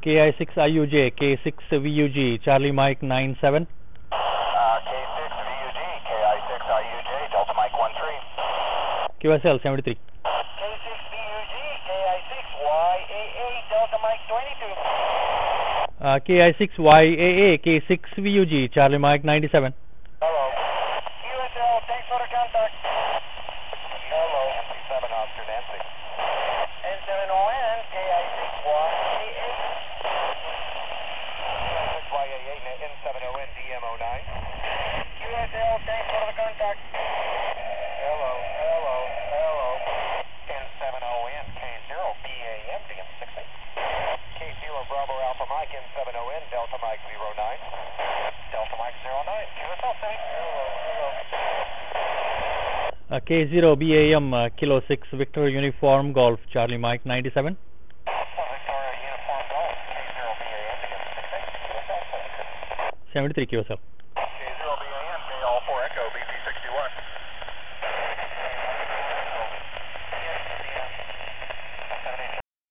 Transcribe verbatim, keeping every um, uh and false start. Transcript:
K I six I U J, K six V U G, Charlie Mike nine seven. Uh, K six V U G, K I six I U J, Delta Mike one three. Q S L seventy-three. K six V U G, K I six Y A A, Delta Mike twenty-two. Uh, K I six Y A A, K six V U G, Charlie Mike ninety-seven. Hello. Q S L, thanks for the contact. Hello. Nancy seven, Oscar Nancy. N seven O N, K I six Y A A. six Y A A, N seven O N, D M O nine. Q S L, thanks for the contact. Hello, hello, hello. N seven O N, K zero, B A M, D M sixty. K zero, Bravo Alpha Mike, N seven O N, Delta Mike zero nine. Delta Mike zero nine, Q S L city. Hello, hello. Uh, K zero B A M, uh, Kilo six Victor Uniform Golf, Charlie Mike ninety-seven. Victoria Uniform Golf, K zero B A M, D M sixty, Q S L seventy-three. seventy-three Q S L. K zero B A M, K all four Echo, B P sixty-one.